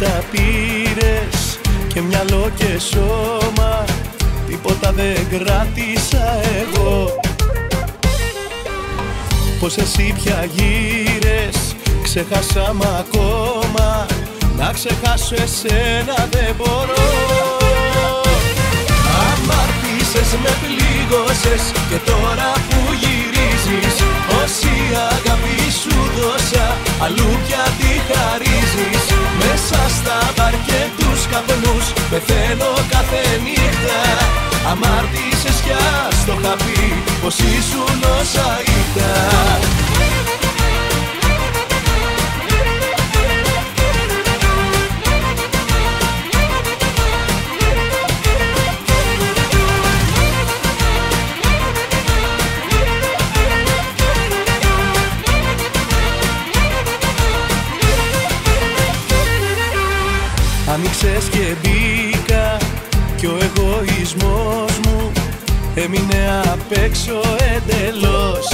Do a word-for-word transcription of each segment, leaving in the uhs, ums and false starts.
τα πήρες και μυαλό και σώμα, τίποτα δεν κράτησα εγώ. Πως εσύ πια γύρες, ξέχασα μ' ακόμα, να ξεχάσω εσένα δεν μπορώ. Αμάρτησες, με πλήγωσες και τώρα που γυρίζεις, όση αγάπη σου δώσα, αλλού πια τη χαρίζεις. Μέσα στα μπαρ και τους καπνούς πεθαίνω κάθε νύχτα. Αμάρτησες κι ας το είχα πει πως ήσουν όσα ήταν. Άνοιξες και μπήκα κι ο εγωισμός μου έμεινε απ' έξω εντελώς.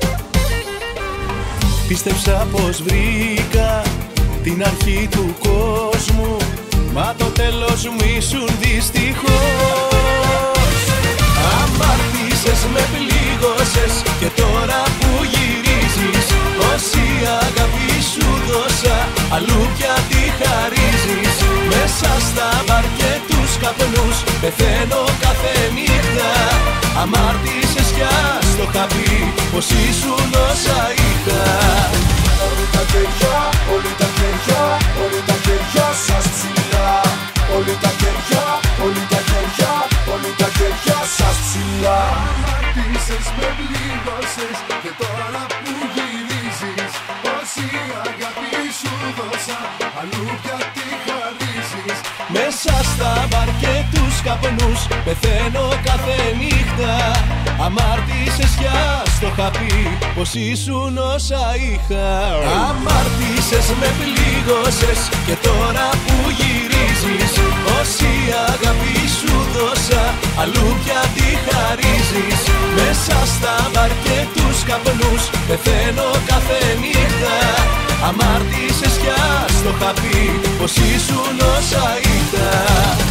Πίστεψα πως βρήκα την αρχή του κόσμου, μα το τέλος μου ήσουν δυστυχώς. Αμάρτησες, με πλήγωσες και τώρα που γυρίζεις, όση αγάπη σου δώσα, αλλού πια τη χαρίζεις. Μέσα στα μπαρ και τους καπνούς πεθαίνω κάθε νύχτα. Αμάρτησες κι ας το είχα πει πως ήσουν όσα είχα. Όλοι τα χέρια, όλοι τα χέρια, όλοι τα χέρια σας ψηλά. Όλοι τα χέρια, όλοι τα χέρια, όλοι τα χέρια σας ψηλά. Αμάρτησες, με πλήγωσες και τώρα που γυρίζεις, όση αγάπη σου δώσα, αλλού πια τη χαρίζεις. Μέσα στα μπαρ και τους καπνούς πεθαίνω κάθε νύχτα. Αμάρτησες κι ας το είχα πει πως ήσουν όσα είχα. Αμάρτησες, με πλήγωσες και τώρα που γυρίζεις, όση αγάπη σου δώσα, αλλού πια τη χαρίζεις. Μέσα στα μπαρ και τους καπνούς πεθαίνω κάθε νύχτα. Αμάρτησες κι ας το είχα πει πως ήσουν όσα είχα.